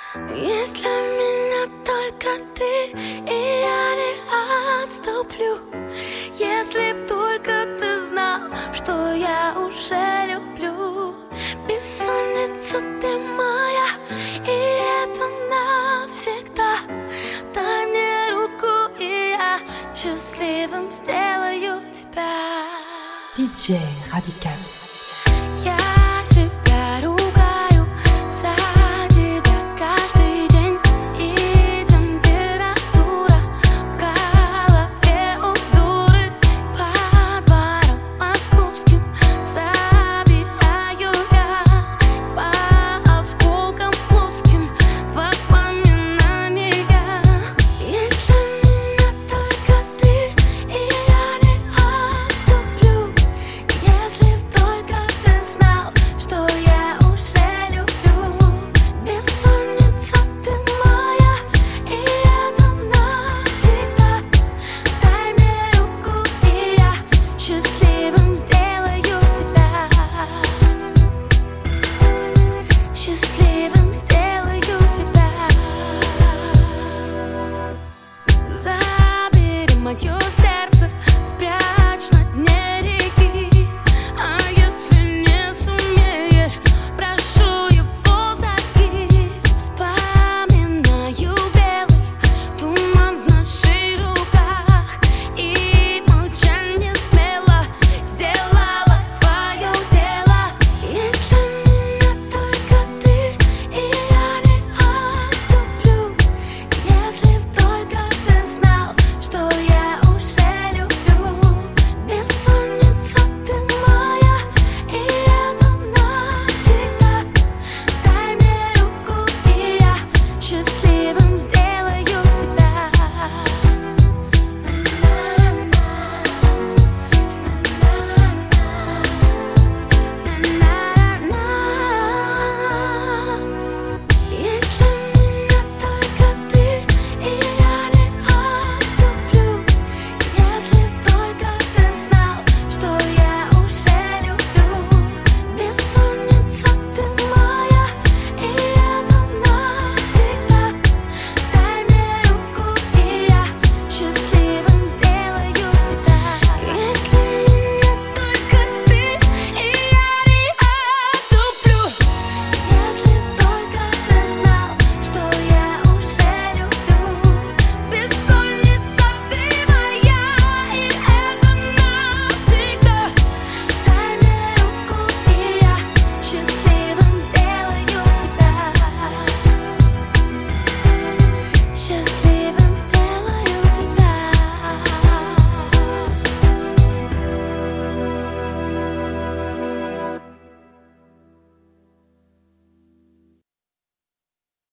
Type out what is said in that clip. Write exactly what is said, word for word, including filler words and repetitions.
Если меня только ты, и я не отступлю. Если б только ты знал, что я уже люблю. Бессонница ты моя, и это навсегда. Дай мне руку, и я счастливым сделаю тебя. ди джей Radical.